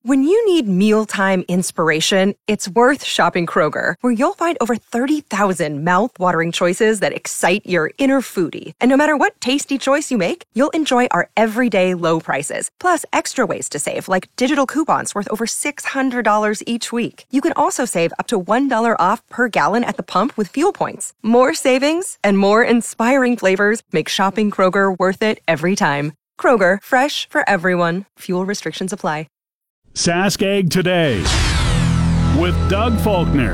When you need mealtime inspiration, it's worth shopping Kroger, where you'll find over 30,000 mouth-watering choices that excite your inner foodie. And no matter what tasty choice you make, you'll enjoy our everyday low prices, plus extra ways to save, like digital coupons worth over $600 each week. You can also save up to $1 off per gallon at the pump with fuel points. More savings and more inspiring flavors make shopping Kroger worth it every time. Kroger, fresh for everyone. Fuel restrictions apply. Sask Ag Today with Doug Faulkner.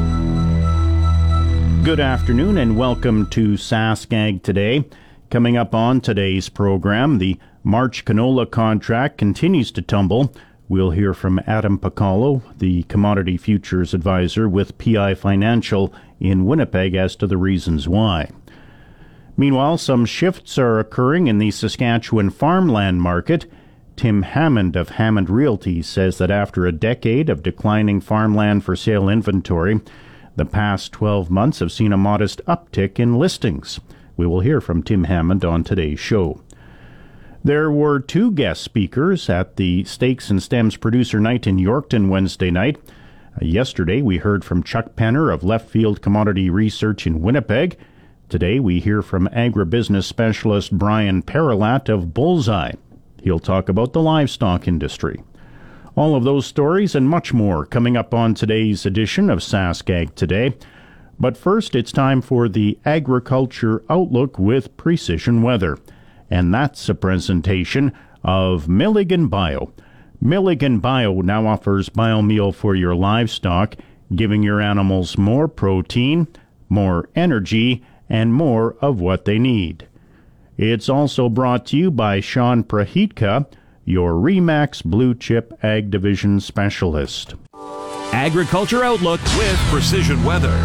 Good afternoon and welcome to Sask Ag Today. Coming up on today's program, the March canola contract continues to tumble. We'll hear from Adam Pacallo, the commodity futures advisor with PI Financial in Winnipeg, as to the reasons why. Meanwhile, some shifts are occurring in the Saskatchewan farmland market. Tim Hammond of Hammond Realty says that after a decade of declining farmland for sale inventory, the past 12 months have seen a modest uptick in listings. We will hear from Tim Hammond on today's show. There were two guest speakers at the Stakes and Stems Producer Night in Yorkton Wednesday night. Yesterday, we heard from Chuck Penner of Left Field Commodity Research in Winnipeg. Today, we hear from agribusiness specialist Brian Perilat of Bullseye. He'll talk about the livestock industry. All of those stories and much more coming up on today's edition of Sask Ag Today. But first, it's time for the Agriculture Outlook with Precision Weather. And that's a presentation of Milligan Bio. Milligan Bio now offers biomeal for your livestock, giving your animals more protein, more energy, and more of what they need. It's also brought to you by Sean Prahitka, your REMAX Blue Chip Ag Division Specialist. Agriculture Outlook with Precision Weather.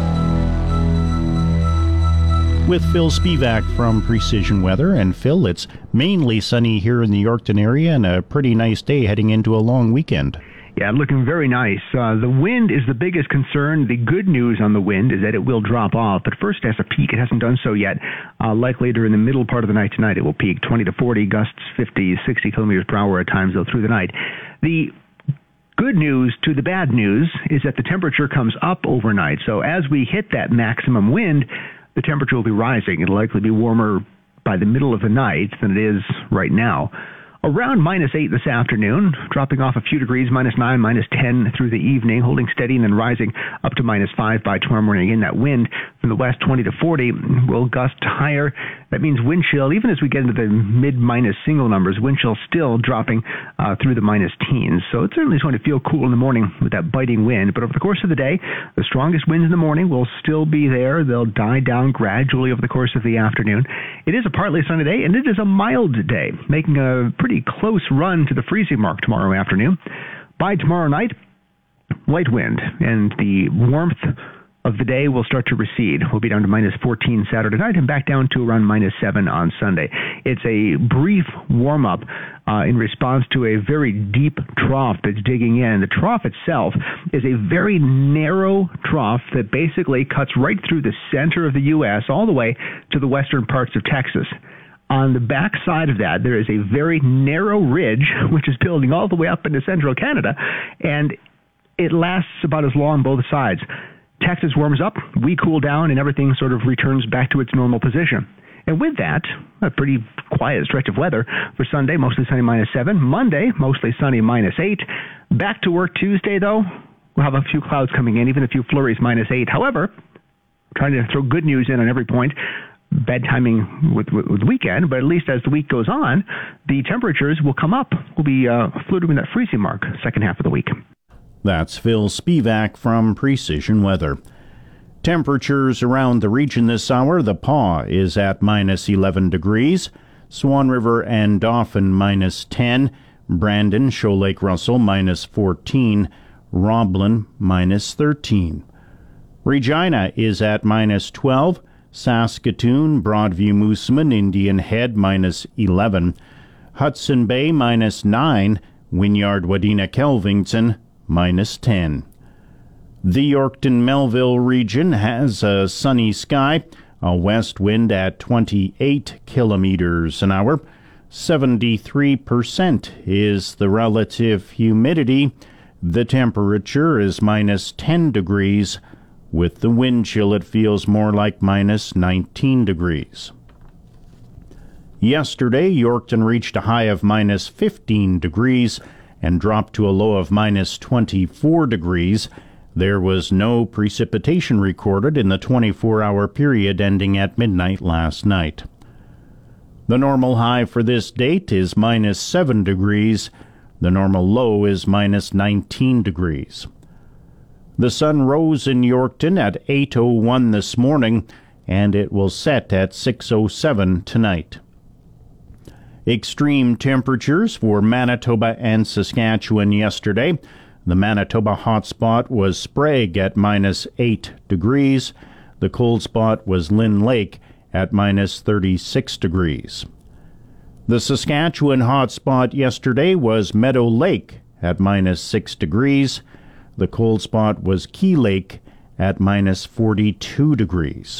With Phil Spivak from Precision Weather. And Phil, it's mainly sunny here in the Yorkton area and a pretty nice day heading into a long weekend. Yeah, looking very nice. The wind is the biggest concern. The good news on the wind is that it will drop off, but first it has to peak. It hasn't done so yet. Likely during the middle part of the night tonight, it will peak 20 to 40, gusts 50, 60 kilometers per hour at times, though, through the night. The good news to the bad news is that the temperature comes up overnight. So as we hit that maximum wind, the temperature will be rising. It'll likely be warmer by the middle of the night than it is right now. Around -8 this afternoon, dropping off a few degrees, -9, -10 through the evening, holding steady and then rising up to -5 by tomorrow morning. Again, that wind from the west, 20 to 40, will gust higher. That means wind chill, even as we get into the mid-minus single numbers, wind chill still dropping through the minus teens. So it certainly is going to feel cool in the morning with that biting wind. But over the course of the day, the strongest winds in the morning will still be there. They'll die down gradually over the course of the afternoon. It is a partly sunny day, and it is a mild day, making a pretty close run to the freezing mark tomorrow afternoon. By tomorrow night, light wind, and the warmth of the day will start to recede. We'll be down to -14 Saturday night and back down to around -7 on Sunday. It's a brief warm-up in response to a very deep trough that's digging in. The trough itself is a very narrow trough that basically cuts right through the center of the U.S. all the way to the western parts of Texas. On the back side of that, there is a very narrow ridge, which is building all the way up into central Canada, and it lasts about as long on both sides. Texas warms up, we cool down, and everything sort of returns back to its normal position. And with that, a pretty quiet stretch of weather for Sunday, mostly sunny -7. Monday, mostly sunny -8. Back to work Tuesday, though. We'll have a few clouds coming in, even a few flurries -8. However, trying to throw good news in on every point. Bad timing with the weekend, but at least as the week goes on, the temperatures will come up. We'll be flirting with that freezing mark second half of the week. That's Phil Spivak from Precision Weather. Temperatures around the region this hour. The Paw is at -11 degrees. Swan River and Dauphin -10. Brandon, Shoal Lake Russell -14. Roblin -13. Regina is at -12. Saskatoon, Broadview, Moosomin, Indian Head -11. Hudson Bay -9. Wynyard, Wadena, Kelvington -10. The Yorkton Melville region has a sunny sky, a west wind at 28 kilometers an hour. 73% is the relative humidity. The temperature is minus 10 degrees. With the wind chill, it feels more like minus 19 degrees. Yesterday, Yorkton reached a high of minus 15 degrees and dropped to a low of minus 24 degrees. There was no precipitation recorded in the 24-hour period ending at midnight last night. The normal high for this date is minus 7 degrees. The normal low is minus 19 degrees. The sun rose in Yorkton at 8:01 this morning, and it will set at 6:07 tonight. Extreme temperatures for Manitoba and Saskatchewan yesterday. The Manitoba hotspot was Sprague at minus 8 degrees. The cold spot was Lynn Lake at minus 36 degrees. The Saskatchewan hotspot yesterday was Meadow Lake at minus 6 degrees. The cold spot was Key Lake at minus 42 degrees.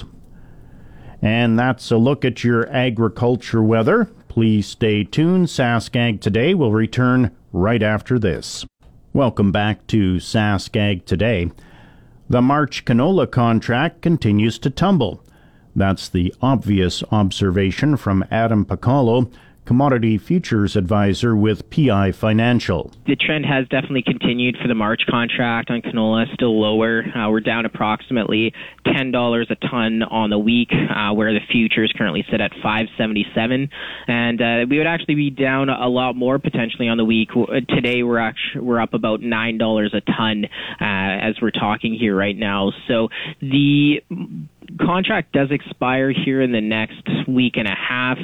And that's a look at your agriculture weather. Please stay tuned. SaskAg Today will return right after this. Welcome back to SaskAg Today. The March canola contract continues to tumble. That's the obvious observation from Adam Pacallo, Commodity Futures Advisor with PI Financial. The trend has definitely continued for the March contract on canola, still lower. We're down approximately $10 a ton on the week, where the futures currently sit at $5.77, and we would actually be down a lot more potentially on the week. Today we're up about $9 a ton as we're talking here right now. So the contract does expire here in the next week and a half,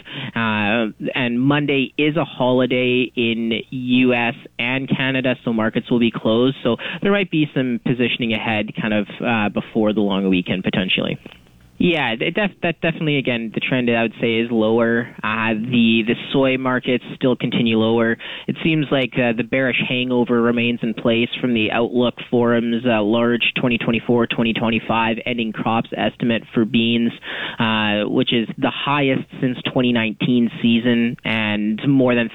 and Monday is a holiday in U.S. and Canada, so markets will be closed. So there might be some positioning ahead kind of before the long weekend potentially. Yeah, that definitely, again, the trend I would say is lower. The soy markets still continue lower. It seems like the bearish hangover remains in place from the Outlook Forum's large 2024-2025 ending crops estimate for beans, which is the highest since 2019 season and more than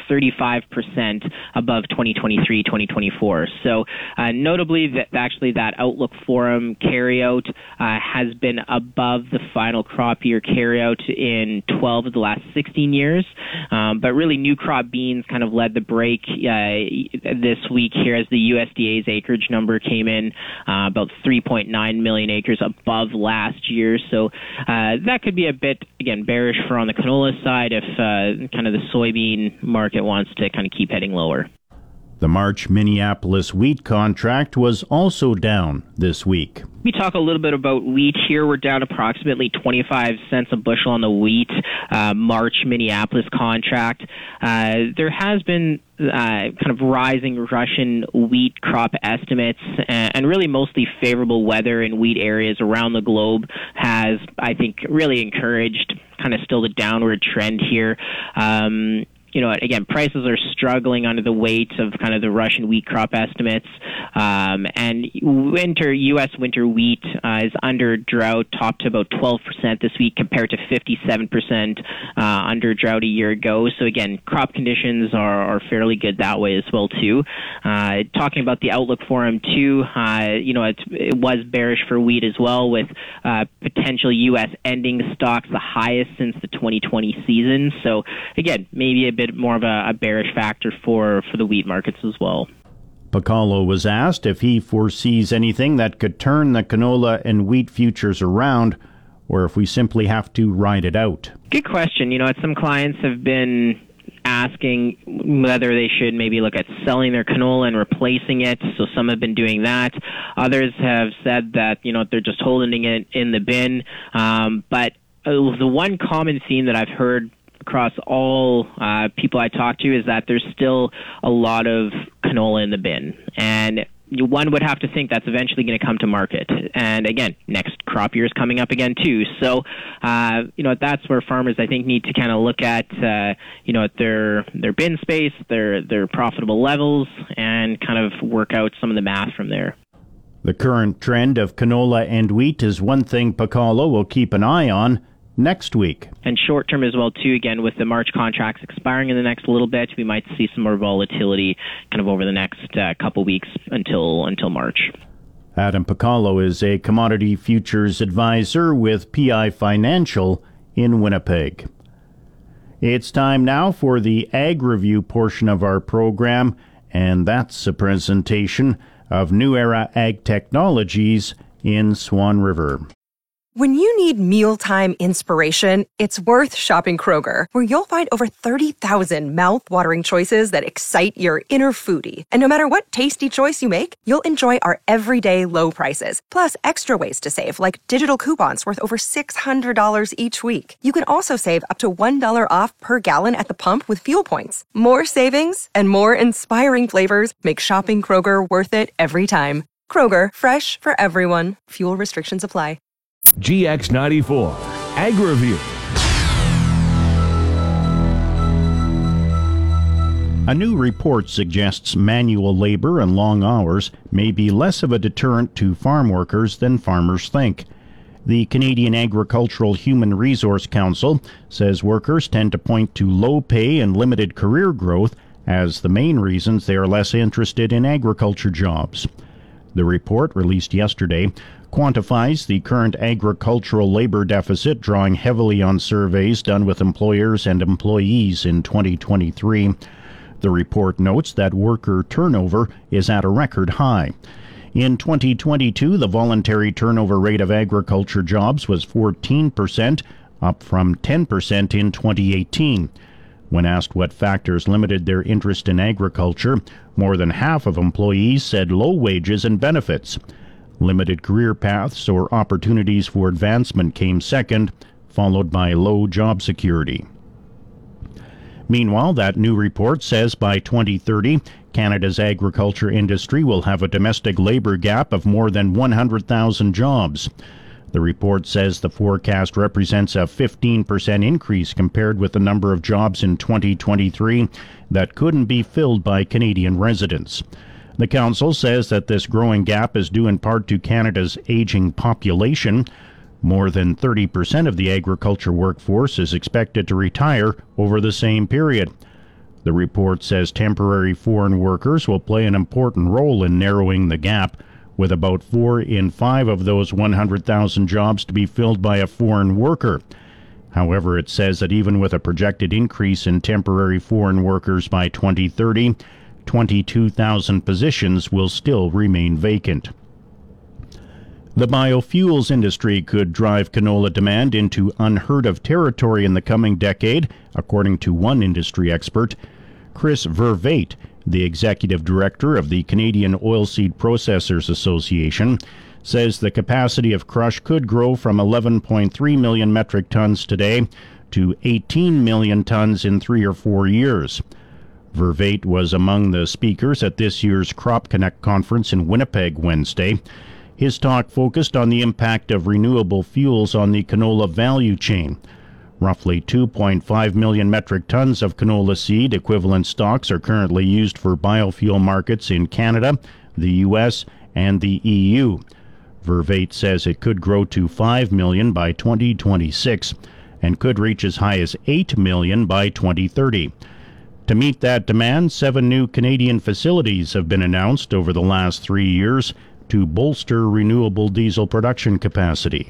35% above 2023-2024. So notably, that Outlook Forum carryout has been above the final crop year carryout in 12 of the last 16 years. But really, new crop beans kind of led the break this week here as the USDA's acreage number came in about 3.9 million acres above last year. So that could be a bit, again, bearish for on the canola side if kind of the soybean market wants to kind of keep heading lower. The March Minneapolis wheat contract was also down this week. We talk a little bit about wheat here. We're down approximately 25 cents a bushel on the wheat March Minneapolis contract. There has been kind of rising Russian wheat crop estimates, and really mostly favorable weather in wheat areas around the globe has, I think, really encouraged kind of still the downward trend here. Again, prices are struggling under the weight of kind of the Russian wheat crop estimates. And U.S. winter wheat is under drought, topped to about 12% this week compared to 57% under drought a year ago. So again, crop conditions are fairly good that way as well too. Talking about the Outlook Forum too, it was bearish for wheat as well, with potential U.S. ending stocks the highest since the 2020 season. So again, maybe a bit more of a bearish factor for the wheat markets as well. Pacallo was asked if he foresees anything that could turn the canola and wheat futures around, or if we simply have to ride it out. Good question. Some clients have been asking whether they should maybe look at selling their canola and replacing it. So some have been doing that. Others have said that, they're just holding it in the bin. But the one common theme that I've heard across all people I talk to is that there's still a lot of canola in the bin. And one would have to think that's eventually going to come to market. And again, next crop year is coming up again too. So, that's where farmers, I think, need to kind of look at, at their bin space, their profitable levels, and kind of work out some of the math from there. The current trend of canola and wheat is one thing Pacallo will keep an eye on. next week. And short term as well, too, again, with the March contracts expiring in the next little bit, we might see some more volatility kind of over the next couple weeks until March. Adam Pacallo is a commodity futures advisor with PI Financial in Winnipeg. It's time now for the Ag Review portion of our program, and that's a presentation of New Era Ag Technologies in Swan River. When you need mealtime inspiration, it's worth shopping Kroger, where you'll find over 30,000 mouth-watering choices that excite your inner foodie. And no matter what tasty choice you make, you'll enjoy our everyday low prices, plus extra ways to save, like digital coupons worth over $600 each week. You can also save up to $1 off per gallon at the pump with fuel points. More savings and more inspiring flavors make shopping Kroger worth it every time. Kroger, fresh for everyone. Fuel restrictions apply. GX94 Ag Review. A new report suggests manual labor and long hours may be less of a deterrent to farm workers than farmers think. The Canadian Agricultural Human Resource Council says workers tend to point to low pay and limited career growth as the main reasons they are less interested in agriculture jobs. The report, released yesterday, quantifies the current agricultural labor deficit, drawing heavily on surveys done with employers and employees in 2023. The report notes that worker turnover is at a record high. In 2022, the voluntary turnover rate of agriculture jobs was 14%, up from 10% in 2018. When asked what factors limited their interest in agriculture, more than half of employees said low wages and benefits. Limited career paths or opportunities for advancement came second, followed by low job security. Meanwhile, that new report says by 2030, Canada's agriculture industry will have a domestic labor gap of more than 100,000 jobs. The report says the forecast represents a 15% increase compared with the number of jobs in 2023 that couldn't be filled by Canadian residents. The Council says that this growing gap is due in part to Canada's aging population. More than 30% of the agriculture workforce is expected to retire over the same period. The report says temporary foreign workers will play an important role in narrowing the gap, with about 4 in 5 of those 100,000 jobs to be filled by a foreign worker. However, it says that even with a projected increase in temporary foreign workers by 2030, 22,000 positions will still remain vacant. The biofuels industry could drive canola demand into unheard-of territory in the coming decade, according to one industry expert. Chris Vervaet, the executive director of the Canadian Oilseed Processors Association, says the capacity of crush could grow from 11.3 million metric tons today to 18 million tons in 3 or 4 years. Vervaet was among the speakers at this year's Crop Connect conference in Winnipeg Wednesday. His talk focused on the impact of renewable fuels on the canola value chain. Roughly 2.5 million metric tons of canola seed equivalent stocks are currently used for biofuel markets in Canada, the U.S., and the EU. Vervaet says it could grow to 5 million by 2026 and could reach as high as 8 million by 2030. To meet that demand, 7 new Canadian facilities have been announced over the last 3 years to bolster renewable diesel production capacity.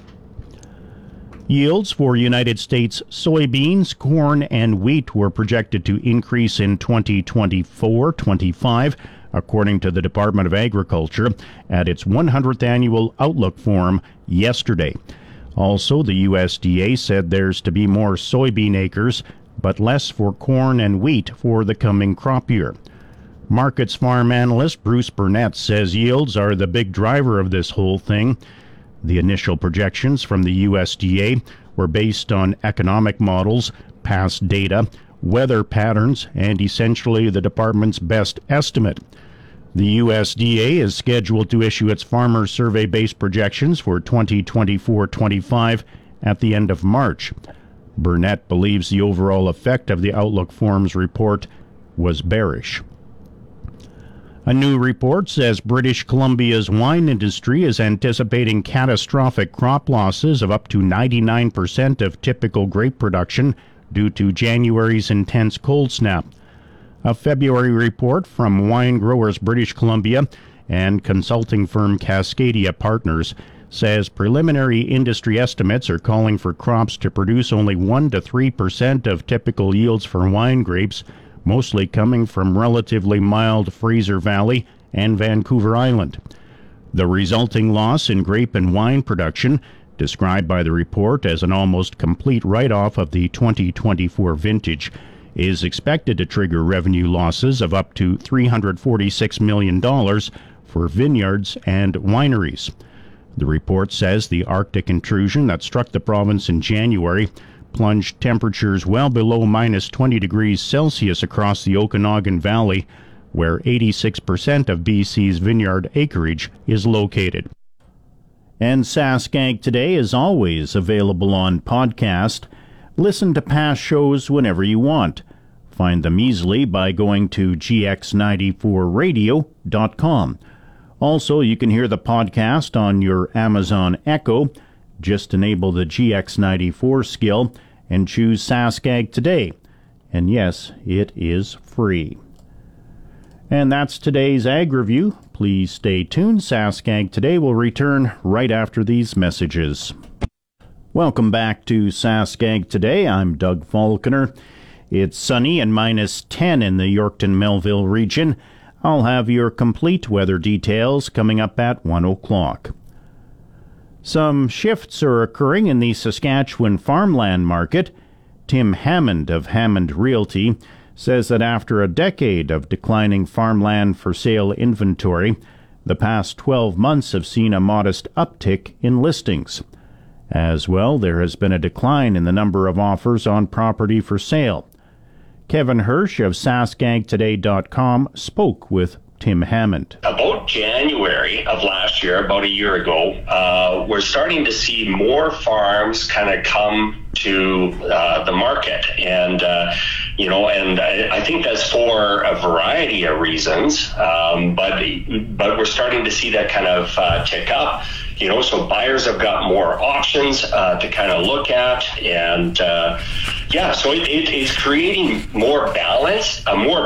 Yields for United States soybeans, corn, and wheat were projected to increase in 2024-25, according to the Department of Agriculture at its 100th annual Outlook Forum yesterday. Also, the USDA said there's to be more soybean acres, but less for corn and wheat for the coming crop year. Markets farm analyst Bruce Burnett says yields are the big driver of this whole thing. The initial projections from the USDA were based on economic models, past data, weather patterns, and essentially the department's best estimate. The USDA is scheduled to issue its farmer survey-based projections for 2024-25 at the end of March. Burnett believes the overall effect of the Outlook Forum's report was bearish. A new report says British Columbia's wine industry is anticipating catastrophic crop losses of up to 99% of typical grape production due to January's intense cold snap. A February report from Wine Growers British Columbia and consulting firm Cascadia Partners says preliminary industry estimates are calling for crops to produce only 1 to 3% of typical yields for wine grapes, mostly coming from relatively mild Fraser Valley and Vancouver Island. The resulting loss in grape and wine production, described by the report as an almost complete write-off of the 2024 vintage, is expected to trigger revenue losses of up to $346 million for vineyards and wineries. The report says the Arctic intrusion that struck the province in January plunged temperatures well below minus 20 degrees Celsius across the Okanagan Valley, where 86% of BC's vineyard acreage is located. And SaskAg Today is always available on podcast. Listen to past shows whenever you want. Find them easily by going to gx94radio.com. Also, you can hear the podcast on your Amazon Echo. Just enable the GX94 skill and choose SaskAg Today. And yes, it is free. And that's today's Ag Review. Please stay tuned. SaskAg Today will return right after these messages. Welcome back to SaskAg Today. I'm Doug Falconer. It's sunny and minus 10 in the Yorkton-Melville region. I'll have your complete weather details coming up at 1 o'clock. Some shifts are occurring in the Saskatchewan farmland market. Tim Hammond of Hammond Realty says that after a decade of declining farmland for sale inventory, the past 12 months have seen a modest uptick in listings. As well, there has been a decline in the number of offers on property for sale. Kevin Hirsch of SaskAgToday.com spoke with Tim Hammond. About January of last year, about a year ago, we're starting to see more farms kind of come to the market. And, I think that's for a variety of reasons. But we're starting to see that kind of tick up. So buyers have got more options to kind of look at, and so it's creating a more balanced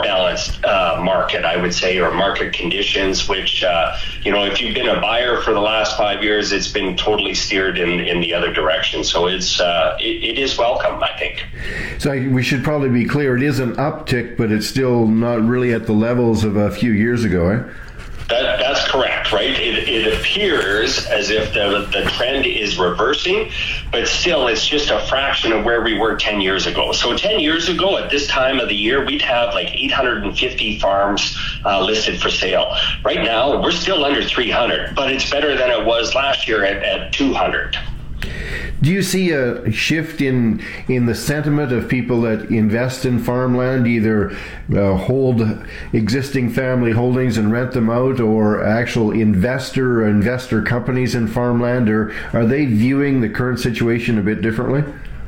market, I would say, or market conditions, which, if you've been a buyer for the last 5 years, it's been totally steered in the other direction. So it is welcome, I think. So we should probably be clear, it is an uptick, but it's still not really at the levels of a few years ago, eh? That's correct, right? It appears as if the trend is reversing, but still it's just a fraction of where we were 10 years ago. So 10 years ago at this time of the year, we'd have like 850 farms listed for sale. Right now, we're still under 300, but it's better than it was last year at 200. Do you see a shift in the sentiment of people that invest in farmland, either hold existing family holdings and rent them out, or actual investor companies in farmland, or are they viewing the current situation a bit differently?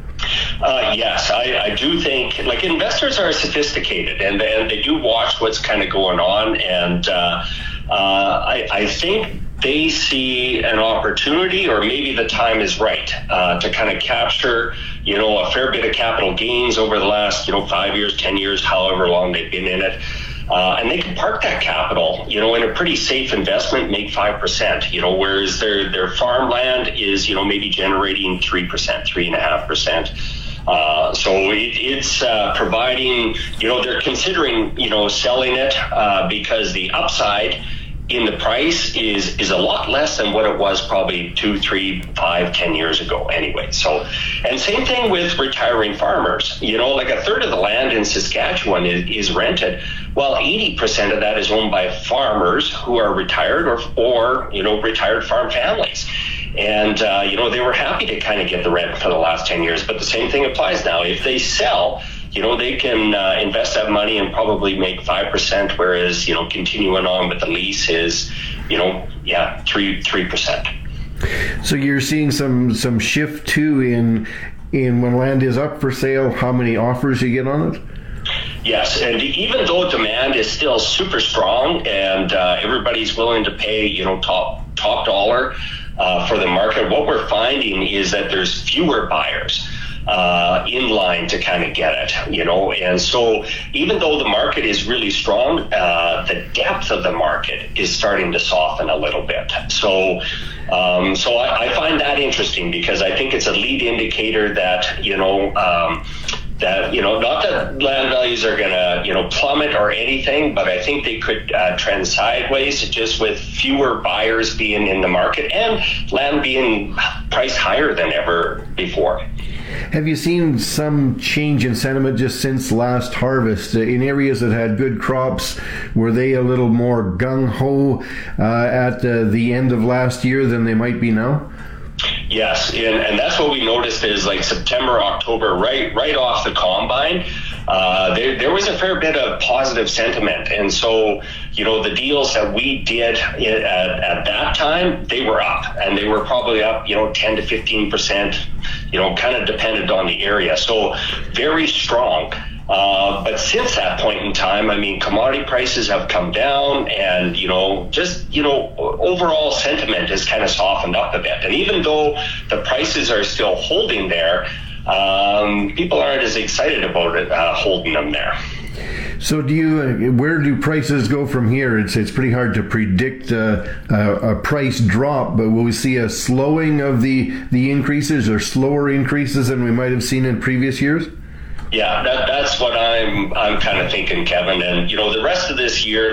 Yes, I do think, investors are sophisticated and they do watch what's kind of going on, and I think they see an opportunity, or maybe the time is right to kind of capture, a fair bit of capital gains over the last, 5 years, 10 years, however long they've been in it. And they can park that capital, in a pretty safe investment, make 5%, whereas their farmland is, maybe generating 3%, 3.5%. So it's providing, they're considering, selling it because the upside in the price is a lot less than what it was probably 2, 3, 5, 10 years ago anyway. So, and same thing with retiring farmers. Like a third of the land in Saskatchewan is rented. Well, 80% of that is owned by farmers who are retired or retired farm families. And, they were happy to kind of get the rent for the last 10 years. But the same thing applies now. If they sell, they can invest that money and probably make 5%, whereas, continuing on with the lease is, 3%. So you're seeing some shift too in when land is up for sale, how many offers you get on it? Yes, and even though demand is still super strong and everybody's willing to pay, top dollar for the market, what we're finding is that there's fewer buyers in line to kind of get it, and so even though the market is really strong, the depth of the market is starting to soften a little bit. So I find that interesting because I think it's a lead indicator that, not that land values are going to, plummet or anything, but I think they could trend sideways just with fewer buyers being in the market and land being priced higher than ever before. Have you seen some change in sentiment just since last harvest? In areas that had good crops, were they a little more gung-ho at the end of last year than they might be now? Yes, and that's what we noticed is like September, October, right off the combine, there was a fair bit of positive sentiment. And so, the deals that we did at that time, they were up, and they were probably up, 10 to 15%, kind of depended on the area. So very strong. But since that point in time, commodity prices have come down and, overall sentiment has kind of softened up a bit. And even though the prices are still holding there, people aren't as excited about it holding them there. So where do prices go from here? It's pretty hard to predict a price drop, but will we see a slowing of the increases or slower increases than we might have seen in previous years? Yeah, that's what I'm kind of thinking, Kevin. And the rest of this year,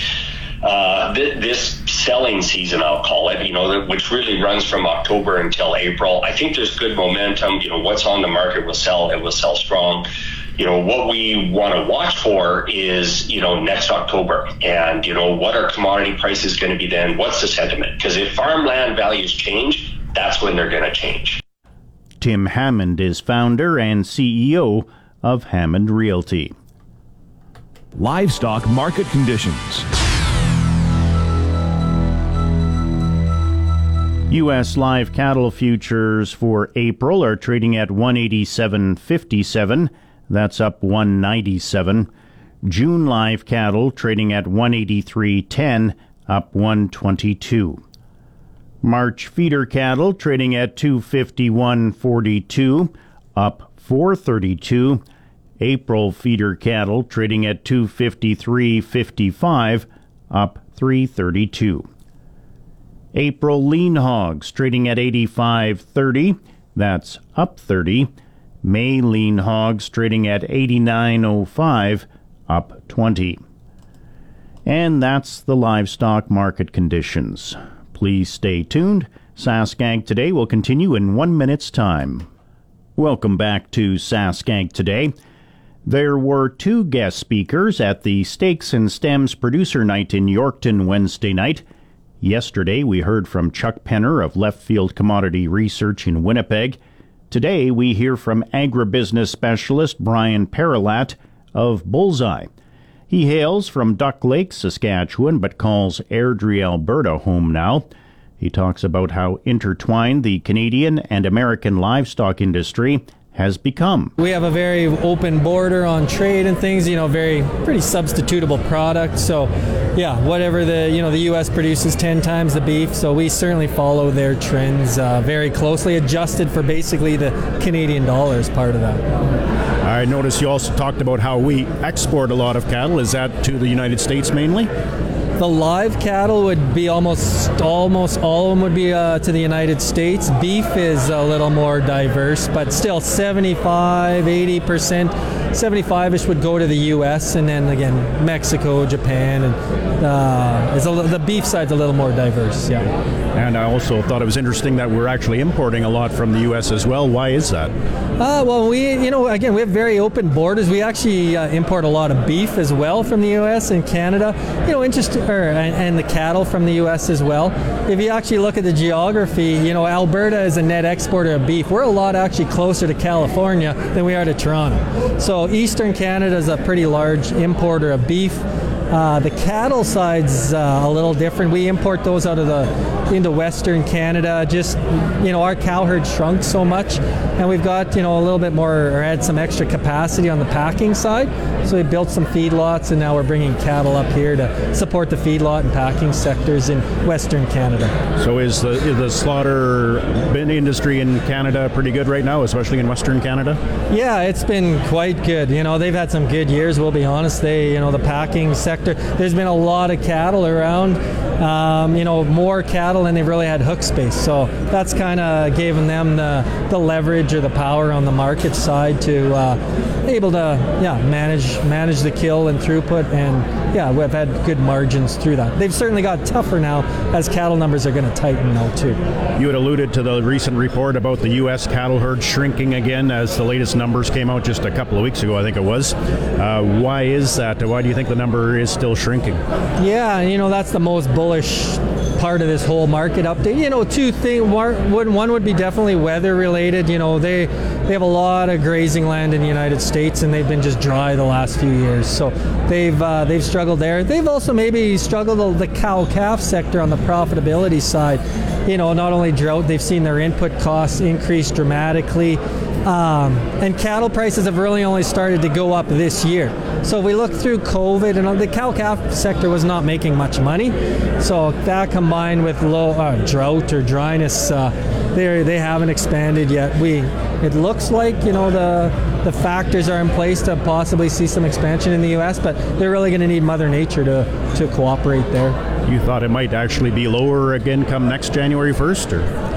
this selling season, I'll call it, which really runs from October until April. I think there's good momentum. What's on the market will sell. It will sell strong. What we want to watch for is, next October, and what are commodity prices going to be then? What's the sentiment? Because if farmland values change, that's when they're going to change. Tim Hammond is founder and CEO of Hammond Realty. Livestock market conditions. U.S. live cattle futures for April are trading at 187.57. That's up 197. June live cattle trading at 183.10, up 122. March feeder cattle trading at 251.42, up 432. April feeder cattle trading at 253.55, up 332. April lean hogs trading at 85.30, that's up 30. May lean hogs trading at 89.05, up 20. And that's the livestock market conditions. Please stay tuned. SaskAg Today will continue in 1 minute's time. Welcome back to SaskAg Today. There were 2 guest speakers at the Stakes and Stems Producer Night in Yorkton Wednesday night. Yesterday, we heard from Chuck Penner of Left Field Commodity Research in Winnipeg. Today, we hear from agribusiness specialist Brian Perilat of Bullseye. He hails from Duck Lake, Saskatchewan, but calls Airdrie, Alberta home now. He talks about how intertwined the Canadian and American livestock industry has become. We have a very open border on trade and things, pretty substitutable product. So, whatever the U.S. produces 10 times the beef. So we certainly follow their trends very closely, adjusted for basically the Canadian dollar as part of that. I noticed you also talked about how we export a lot of cattle. Is that to the United States mainly? The live cattle would be almost all of them would be to the United States. Beef is a little more diverse, but still 75-80%. 75-ish would go to the U.S. and then again Mexico, Japan, and the beef side's a little more diverse. Yeah. And I also thought it was interesting that we're actually importing a lot from the U.S. as well. Why is that? Well, we have very open borders. We actually import a lot of beef as well from the U.S. and Canada. And the cattle from the U.S. as well. If you actually look at the geography, Alberta is a net exporter of beef. We're a lot actually closer to California than we are to Toronto. So Eastern Canada is a pretty large importer of beef. The cattle side's a little different. We import those into Western Canada. Just, our cow herd shrunk so much, and we've got, a little bit more, or had some extra capacity on the packing side. So we built some feedlots, and now we're bringing cattle up here to support the feedlot and packing sectors in Western Canada. So is the slaughter industry in Canada pretty good right now, especially in Western Canada? Yeah, it's been quite good. They've had some good years, we'll be honest. The packing sector, there's been a lot of cattle around, more cattle than they've really had hook space. So that's kind of given them the leverage or the power on the market side to able to manage the kill and throughput, and we've had good margins through that. They've certainly got tougher now as cattle numbers are going to tighten now too. You had alluded to the recent report about the U.S. cattle herd shrinking again as the latest numbers came out just a couple of weeks ago, I think it was. Why is that? Why do you think the number is still shrinking? Yeah, that's the most bullish part of this whole market update. Two things. One would be definitely weather related. They have a lot of grazing land in the United States, and they've been just dry the last few years. So they've struggled there. They've also maybe struggled the cow-calf sector on the profitability side. Not only drought, they've seen their input costs increase dramatically. And cattle prices have really only started to go up this year. So we look through COVID, and the cow-calf sector was not making much money. So that combined with low drought or dryness, they haven't expanded yet. It looks like the factors are in place to possibly see some expansion in the U.S., but they're really going to need Mother Nature to cooperate there. You thought it might actually be lower again come next January 1st?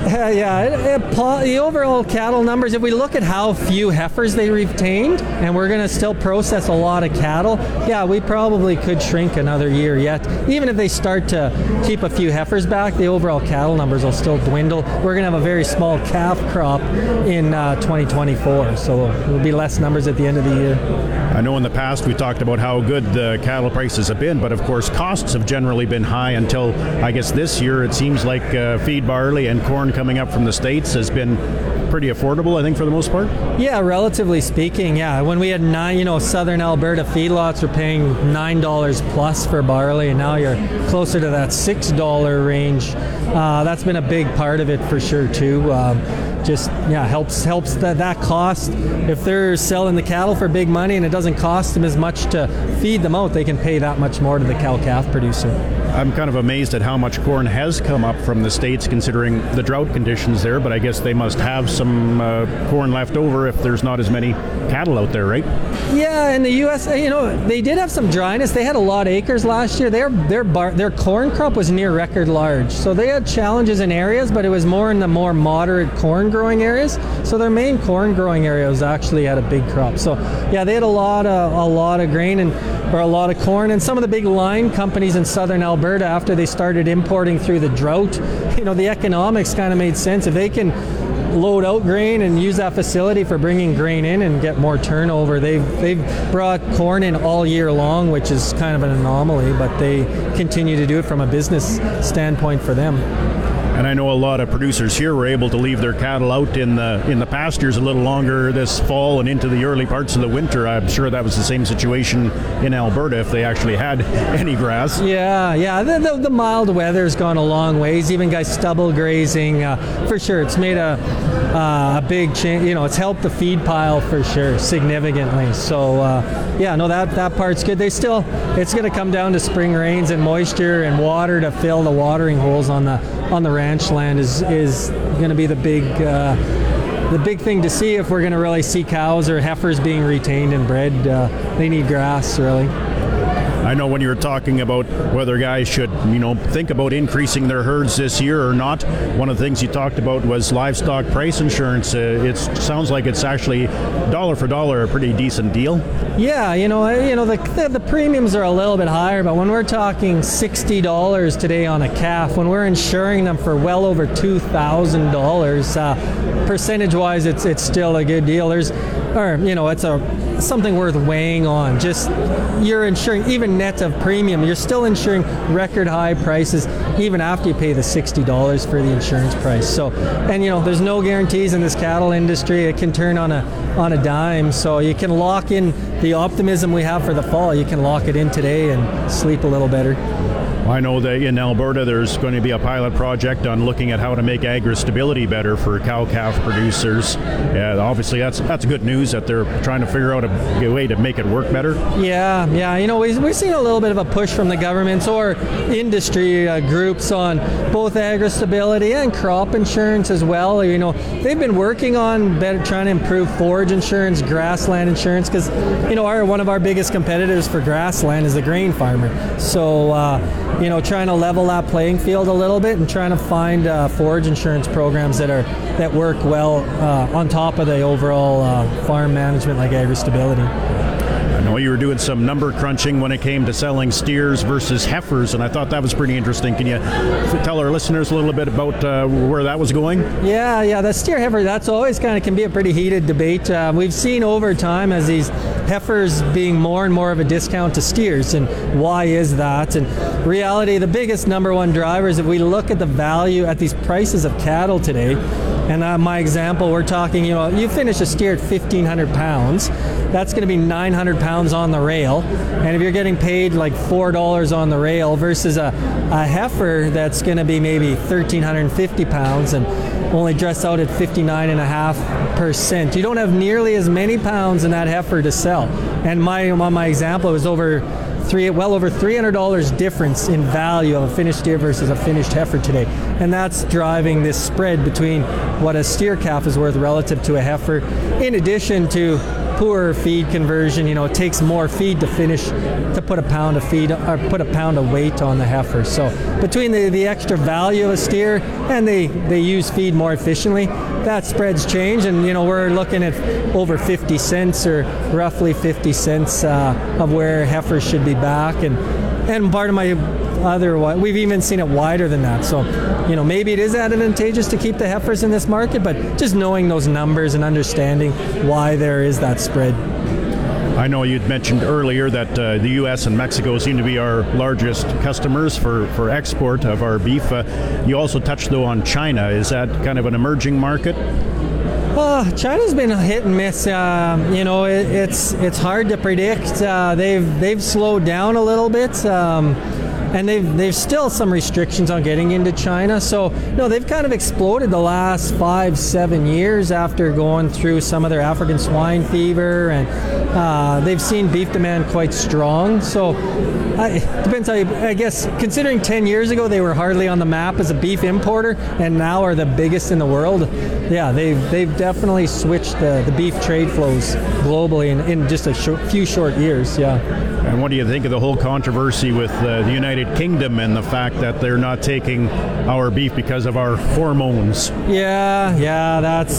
Or? The overall cattle numbers, if we look at how few heifers they retained, and we're going to still process a lot of cattle, we probably could shrink another year yet. Even if they start to keep a few heifers back, the overall cattle numbers will still dwindle. We're going to have a very small calf crop in 2024, so there'll be less numbers at the end of the year. I know in the past we talked about how good the cattle prices have been, but of course costs have generally been high until, I guess, this year. It seems like feed barley and corn coming up from the States has been pretty affordable, I think, for the most part. Yeah, relatively speaking, yeah. When we had southern Alberta feedlots were paying $9 plus for barley, and now you're closer to that $6 range. That's been a big part of it for sure too. Helps that cost. If they're selling the cattle for big money and it doesn't cost them as much to feed them out, they can pay that much more to the cow-calf producer. I'm kind of amazed at how much corn has come up from the States considering the drought conditions there, but I guess they must have some corn left over if there's not as many cattle out there, right? Yeah, in the U.S., they did have some dryness. They had a lot of acres last year. Their corn crop was near record large, so they had challenges in areas, but it was more in the more moderate corn growing areas. So their main corn growing areas actually had a big crop. So yeah, they had a lot of grain or a lot of corn, and some of the big line companies in southern Alberta, after they started importing through the drought, the economics kind of made sense. If they can load out grain and use that facility for bringing grain in and get more turnover, they've brought corn in all year long, which is kind of an anomaly, but they continue to do it from a business standpoint for them. And I know a lot of producers here were able to leave their cattle out in the pastures a little longer this fall and into the early parts of the winter. I'm sure that was the same situation in Alberta if they actually had any grass. Yeah. The mild weather's gone a long ways. Even guys stubble grazing, for sure. It's made a big change. It's helped the feed pile for sure significantly. So that part's good. It's going to come down to spring rains and moisture and water to fill the watering holes on the ranch land is going to be the big thing to see if we're going to really see cows or heifers being retained and bred. They need grass, really. I know when you were talking about whether guys should, think about increasing their herds this year or not, one of the things you talked about was livestock price insurance. It sounds like it's actually dollar for dollar a pretty decent deal. Yeah, the premiums are a little bit higher, but when we're talking $60 today on a calf, when we're insuring them for well over $2,000, percentage-wise, it's still a good deal. It's something worth weighing on. Just you're insuring, even net of premium, you're still insuring record high prices even after you pay the $60 for the insurance price. So, and there's no guarantees in this cattle industry. It can turn on a dime. So you can lock in the optimism we have for the fall. You can lock it in today and sleep a little better. I know that in Alberta there's going to be a pilot project on looking at how to make agri-stability better for cow-calf producers. Yeah, obviously that's good news that they're trying to figure out a way to make it work better. Yeah. We've seen a little bit of a push from the governments or industry groups on both agri-stability and crop insurance as well. They've been working on trying to improve forage insurance, grassland insurance, because one of our biggest competitors for grassland is the grain farmer. So trying to level that playing field a little bit and trying to find forage insurance programs that work well on top of the overall farm management like agri-stability. I know you were doing some number crunching when it came to selling steers versus heifers, and I thought that was pretty interesting. Can you tell our listeners a little bit about where that was going? Yeah, the steer heifer, that's always can be a pretty heated debate. We've seen over time as these heifers being more and more of a discount to steers, and why is that? And reality, the biggest number one driver is if we look at the value at these prices of cattle today. And my example, we're talking, you finish a steer at 1,500 pounds, that's going to be 900 pounds on the rail. And if you're getting paid like $4 on the rail versus a heifer that's going to be maybe 1,350 pounds and only dressed out at 59.5%, you don't have nearly as many pounds in that heifer to sell. And my example was well over $300 difference in value of a finished steer versus a finished heifer today. And that's driving this spread between what a steer calf is worth relative to a heifer. In addition to poorer feed conversion, it takes more feed to put a pound of feed or put a pound of weight on the heifer. So between the extra value of a steer and they use feed more efficiently, that spread's change, and we're looking at over 50 cents or roughly 50 cents of where heifers should be back, and part of my other, we've even seen it wider than that. So maybe it is advantageous to keep the heifers in this market, but just knowing those numbers and understanding why there is that spread. I know you'd mentioned earlier that the U.S. and Mexico seem to be our largest customers for export of our beef. You also touched, though, on China. Is that kind of an emerging market? China's been hit and miss. It's hard to predict. They've slowed down a little bit. And they've still some restrictions on getting into China. So, they've kind of exploded the last 5-7 years after going through some of their African swine fever, and they've seen beef demand quite strong. So, it depends how I guess, considering 10 years ago they were hardly on the map as a beef importer and now are the biggest in the world. Yeah, they've definitely switched the beef trade flows globally in just a few short years, yeah. And what do you think of the whole controversy with the United Kingdom and the fact that they're not taking our beef because of our hormones? Yeah, that's,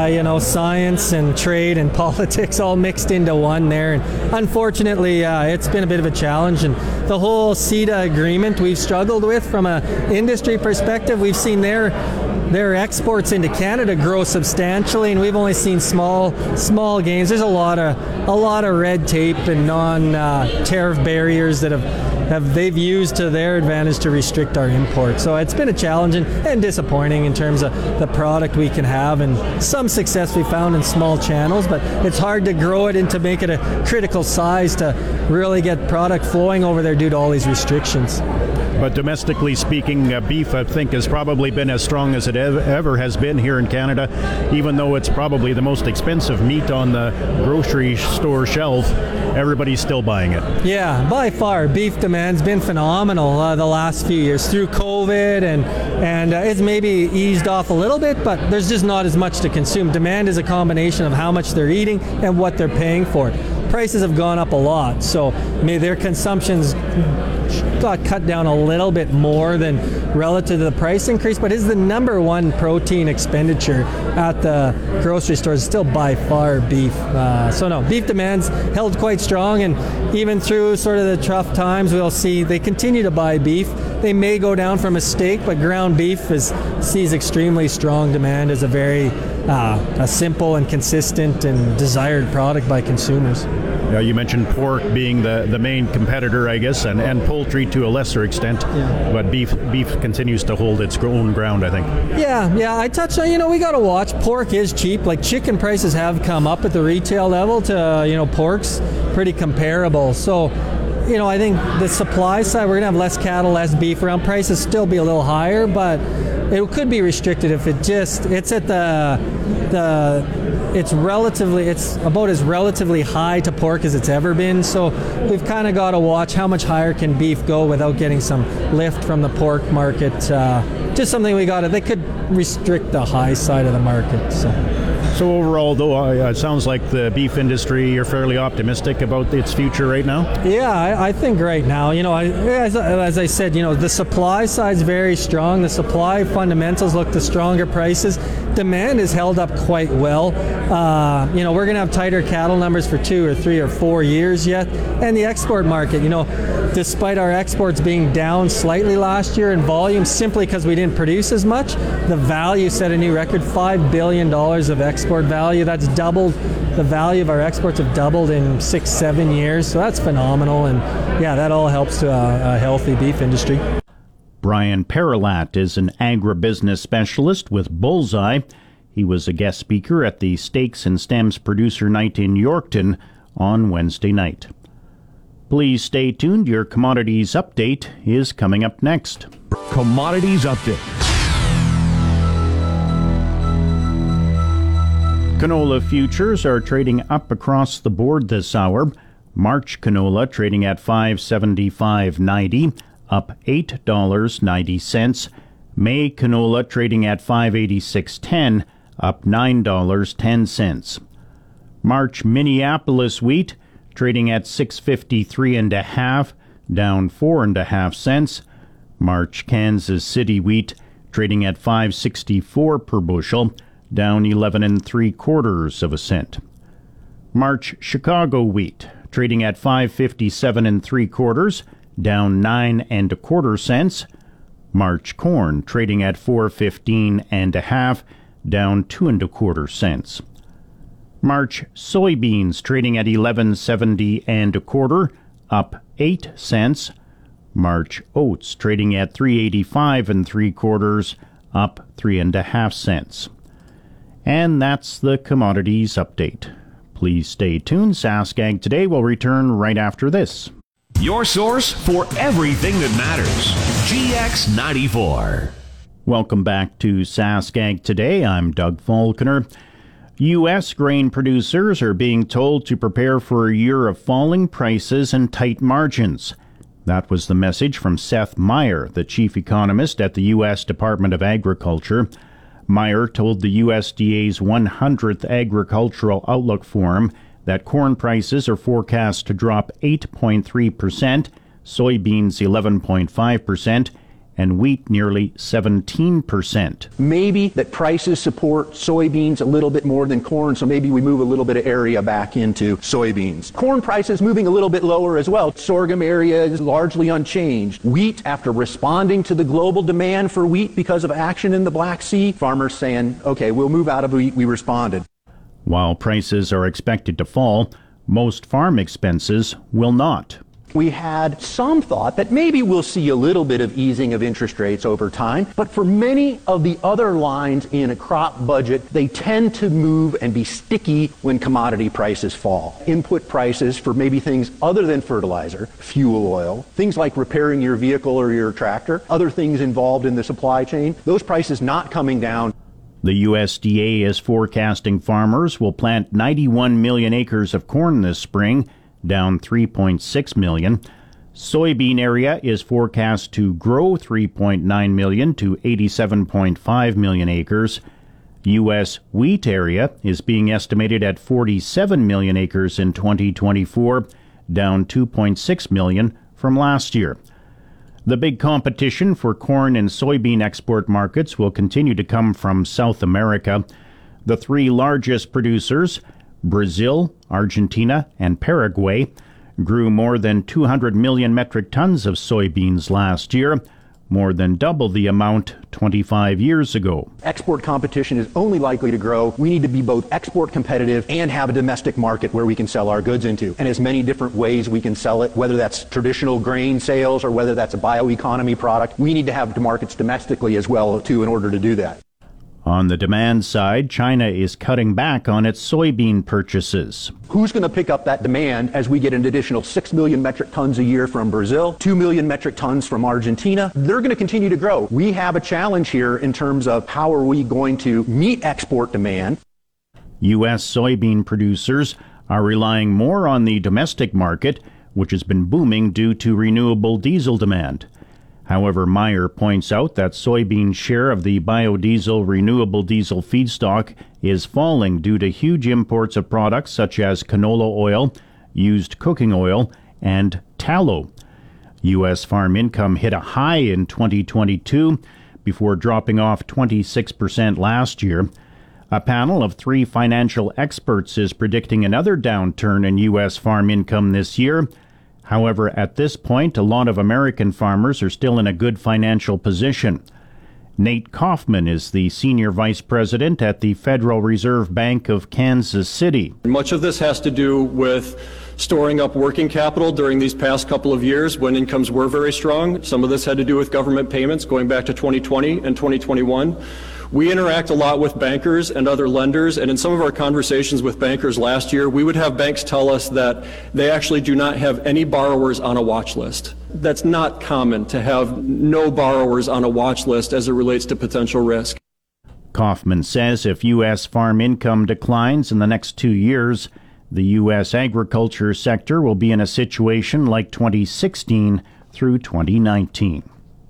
science and trade and politics all mixed into one there. And unfortunately, it's been a bit of a challenge. And the whole CETA agreement we've struggled with from an industry perspective. We've seen their exports into Canada grow substantially, and we've only seen small gains. There's a lot of red tape and non-tariff barriers that they've used to their advantage to restrict our imports. So it's been a challenge and disappointing in terms of the product we can have, and some success we found in small channels, but it's hard to grow it and to make it a critical size to really get product flowing over there due to all these restrictions. But domestically speaking, beef, I think, has probably been as strong as it ever has been here in Canada, even though it's probably the most expensive meat on the grocery store shelf. Everybody's still buying it. Yeah, by far, beef demand's been phenomenal the last few years through COVID, and it's maybe eased off a little bit, but there's just not as much to consume. Demand is a combination of how much they're eating and what they're paying for it. Prices have gone up a lot, so their consumption's got cut down a little bit more than relative to the price increase, but is the number one protein expenditure at the grocery stores still by far beef. So no, beef demand's held quite strong, and even through sort of the tough times, we'll see they continue to buy beef. They may go down from a steak, but ground beef sees extremely strong demand as a very a simple and consistent and desired product by consumers. You mentioned pork being the main competitor, I guess, and poultry to a lesser extent, but beef continues to hold its own ground, I think. Yeah, I touched on, we got to watch. Pork is cheap. Like, chicken prices have come up at the retail level to, pork's pretty comparable. So, I think the supply side, we're going to have less cattle, less beef around. Prices still be a little higher, but it could be restricted if it's at it's about as relatively high to pork as it's ever been. So we've kind of got to watch how much higher can beef go without getting some lift from the pork market. Just something they could restrict the high side of the market. So overall, though, it sounds like the beef industry, you're fairly optimistic about its future right now? Yeah, I think right now, as I said, the supply side's very strong. The supply fundamentals look the stronger prices. Demand is held up quite well. We're going to have tighter cattle numbers for 2 or 3 or 4 years yet. And the export market, despite our exports being down slightly last year in volume, simply because we didn't produce as much, the value set a new record, $5 billion of export value. That's doubled. The value of our exports have doubled in 6-7 years. So that's phenomenal. And yeah, that all helps to a healthy beef industry. Brian Perilat is an agribusiness specialist with Bullseye. He was a guest speaker at the Steaks and Stems Producer Night in Yorkton on Wednesday night. Please stay tuned. Your Commodities Update is coming up next. Commodities Update. Canola futures are trading up across the board this hour. March canola trading at $575.90. up $8.90. May canola trading at $586.10, up $9.10. March Minneapolis wheat trading at $653.50, down 4.5 cents. March Kansas City wheat trading at $564 per bushel, down 11.75 cents. March Chicago wheat trading at $557.75, down 9.25 cents. March corn trading at $415.50, down 2.25 cents. March soybeans trading at $11.7025, up 8 cents. March oats trading at $3.8575, up 3.5 cents. And that's the Commodities Update. Please stay tuned. SaskAg Today will return right after this. Your source for everything that matters. GX94. Welcome back to SaskAg Today. I'm Doug Falconer. U.S. grain producers are being told to prepare for a year of falling prices and tight margins. That was the message from Seth Meyer, the chief economist at the U.S. Department of Agriculture. Meyer told the USDA's 100th Agricultural Outlook Forum that corn prices are forecast to drop 8.3%, soybeans 11.5%, and wheat nearly 17%. Maybe that prices support soybeans a little bit more than corn, so maybe we move a little bit of area back into soybeans. Corn prices moving a little bit lower as well. Sorghum area is largely unchanged. Wheat, after responding to the global demand for wheat because of action in the Black Sea, farmers saying, okay, we'll move out of wheat, we responded. While prices are expected to fall, most farm expenses will not. We had some thought that maybe we'll see a little bit of easing of interest rates over time, but for many of the other lines in a crop budget, they tend to move and be sticky when commodity prices fall. Input prices for maybe things other than fertilizer, fuel oil, things like repairing your vehicle or your tractor, other things involved in the supply chain, those prices not coming down. The USDA is forecasting farmers will plant 91 million acres of corn this spring, down 3.6 million. Soybean area is forecast to grow 3.9 million to 87.5 million acres. U.S. wheat area is being estimated at 47 million acres in 2024, down 2.6 million from last year. The big competition for corn and soybean export markets will continue to come from South America. The three largest producers, Brazil, Argentina, and Paraguay, grew more than 200 million metric tons of soybeans last year, more than double the amount 25 years ago. Export competition is only likely to grow. We need to be both export competitive and have a domestic market where we can sell our goods into. And as many different ways we can sell it, whether that's traditional grain sales or whether that's a bioeconomy product, we need to have markets domestically as well, too, in order to do that. On the demand side, China is cutting back on its soybean purchases. Who's going to pick up that demand as we get an additional 6 million metric tons a year from Brazil, 2 million metric tons from Argentina? They're going to continue to grow. We have a challenge here in terms of how are we going to meet export demand. U.S. soybean producers are relying more on the domestic market, which has been booming due to renewable diesel demand. However, Meyer points out that soybean share of the biodiesel renewable diesel feedstock is falling due to huge imports of products such as canola oil, used cooking oil, and tallow. U.S. farm income hit a high in 2022 before dropping off 26% last year. A panel of 3 financial experts is predicting another downturn in U.S. farm income this year. However, at this point, a lot of American farmers are still in a good financial position. Nate Kaufman is the Senior Vice President at the Federal Reserve Bank of Kansas City. Much of this has to do with storing up working capital during these past couple of years when incomes were very strong. Some of this had to do with government payments going back to 2020 and 2021. We interact a lot with bankers and other lenders, and in some of our conversations with bankers last year, we would have banks tell us that they actually do not have any borrowers on a watch list. That's not common to have no borrowers on a watch list as it relates to potential risk. Kaufman says if U.S. farm income declines in the next 2 years, the U.S. agriculture sector will be in a situation like 2016 through 2019.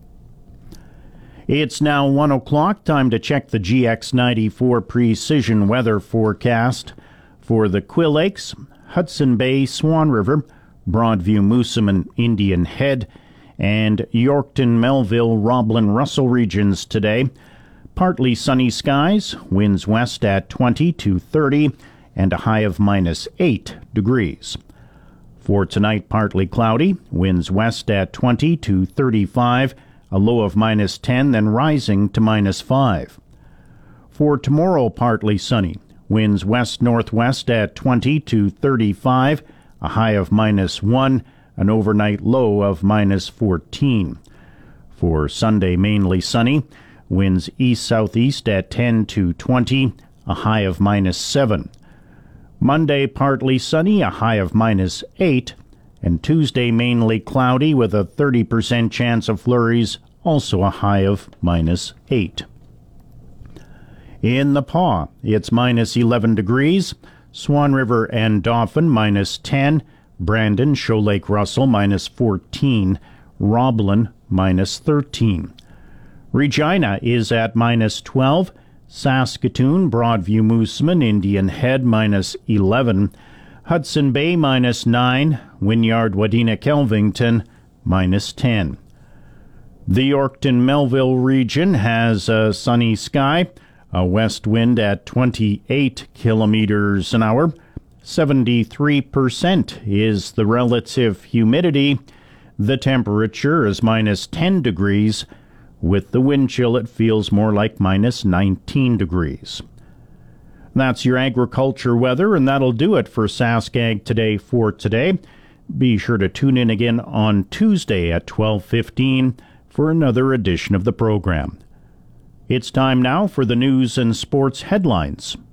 It's now 1 o'clock, time to check the GX94 precision weather forecast for the Quill Lakes, Hudson Bay, Swan River, Broadview, Moosomin, Indian Head, and Yorkton, Melville, Roblin, Russell regions today. Partly sunny skies, winds west at 20 to 30, and a high of -8 degrees. For tonight, partly cloudy, winds west at 20 to 35, a low of -10, then rising to -5. For tomorrow, partly sunny, winds west-northwest at 20 to 35, a high of -1, an overnight low of -14. For Sunday, mainly sunny, winds east-southeast at 10 to 20, a high of -7. Monday, partly sunny, a high of -8, and Tuesday mainly cloudy with a 30% chance of flurries, also a high of -8. In the Paw, it's -11 degrees, Swan River and Dauphin -10, Brandon, Shoal Lake, Russell -14, Roblin -13. Regina is at -12, Saskatoon, Broadview, Moosomin, Indian Head -11, Hudson Bay -9, Wynyard, Wadena, Kelvington -10. The Yorkton-Melville region has a sunny sky, a west wind at 28 kilometers an hour. 73% is the relative humidity. The temperature is -10 degrees. With the wind chill, it feels more like -19 degrees. That's your agriculture weather, and that'll do it for SaskAg Today for today. Be sure to tune in again on Tuesday at 12:15 for another edition of the program. It's time now for the news and sports headlines.